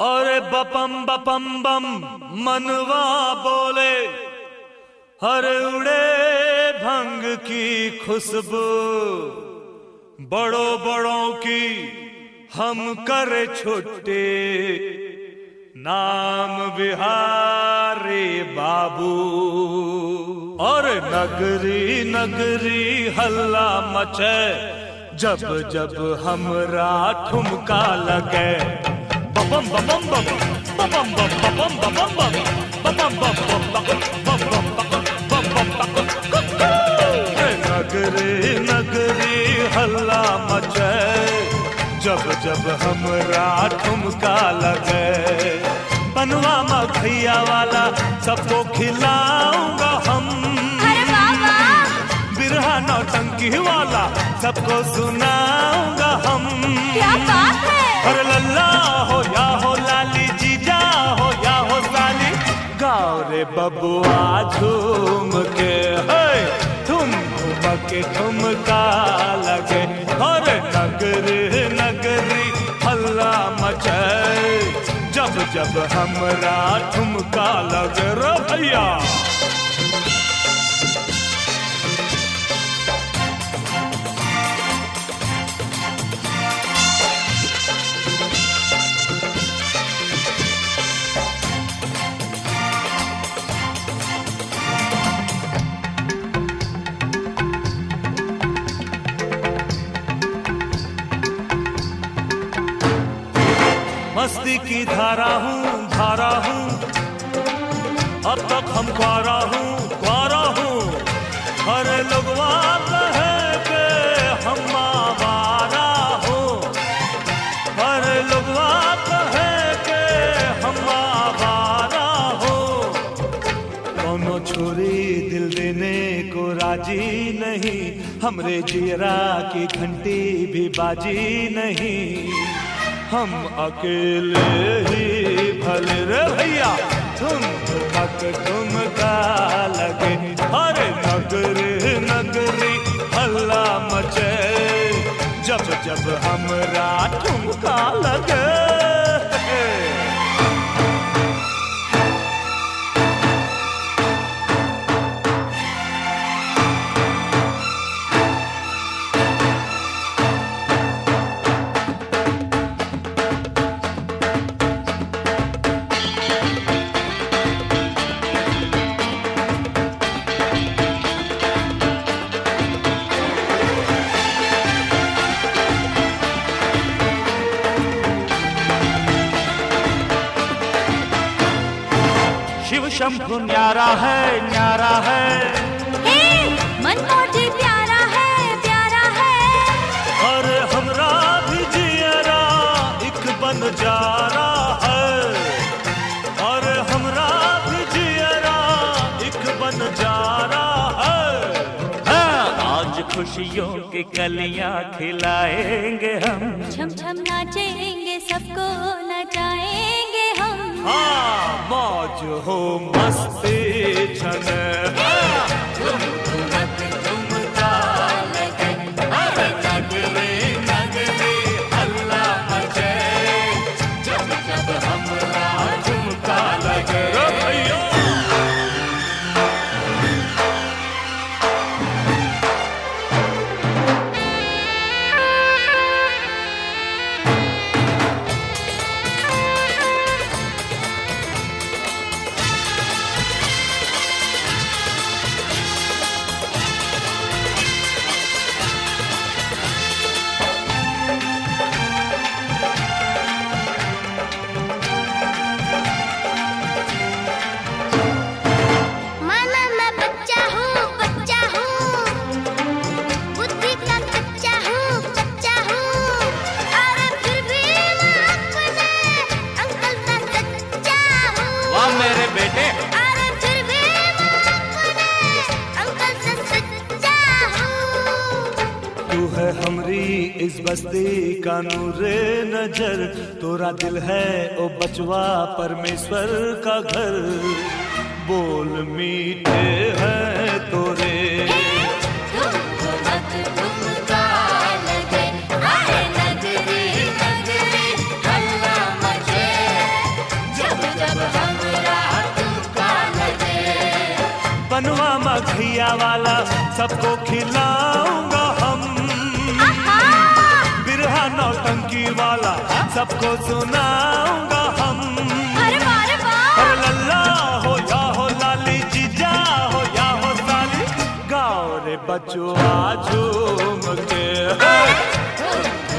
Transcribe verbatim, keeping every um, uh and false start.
अरे बपम बपम बम मनवा बोले, हरे उड़े भंग की खुशबू, बड़ों बड़ों की हम करे छुट्टी, नाम बिहारी बाबू। और नगरी नगरी हल्ला मचे, जब जब हमरा ठुमका लगे। बम बम बम बम बम बम बम बम बम बम बम बम। नगरी नगरी हल्ला मचे, जब जब हमरा ठुमका लगे। बनवा मखैया वाला सबको खिलाऊंगा हम, बिरहा नौटंकी वाला सबको सुनाऊंगा हम। क्या बात है? अरे लल्ला हो या हो लाली, जीजा हो या हो साली, गाओ रे बबुआ झूम के, है तुम के ठुमका लगे। और नगरी नगरी हल्ला मचे, जब जब हमरा ठुमका लगे रे भैया। मस्ती की धारा हूँ धारा हूँ, अब तक हम क्वारा हूँ क्वारा हूँ। हर लोगवा कहे के हम आवारा हूँ, हर लोगवा कहे के हम आवारा हूँ। कोनो छोरी दिल देने को राजी नहीं, हमरे जियरा की घंटी भी बाजी नहीं। हम अकेले ही भले रे भैया, तुम तक ठुमका लगे। अरे नगरी नगरी हल्ला मचे, जब जब हमरा ठुमका लगे। शिव शंभु न्यारा है न्यारा है, हे मनमोजी प्यारा है प्यारा है। और हमरा भी जियरा एक बन जारा है, और हमरा भी जियरा एक बन जारा है। हाँ, आज खुशियों की कलियां खिलाएंगे हम, छम छम नाचेंगे सबको नचाएंगे हम। हाँ, मौज हो मस्ती छने, तुम ठुमका लगे। अरे नगरी नगरी हल्ला मचे, जब जब हमरा ठुमका लगे रे भैया। मेरे बेटे, अरे फिर भी अंकल से सच्चा हूँ। तू है हमरी इस बस्ती का नूरे नजर, तोरा दिल है ओ बचवा परमेश्वर का घर। बोल मीठे हैं तोरे, तुमको मत ठुमका लगे। अरे नगरी नगरी हल्ला मचे, भजिया वाला सबको खिलाऊंगा हम। बिरहा नौटंकी वाला सबको सुनाऊंगा हम। अरे वाह रे वाह। अरे लल्ला हो या हो लाली, जीजा हो या हो साली, गाओ रे बचुआ झूम के। धूम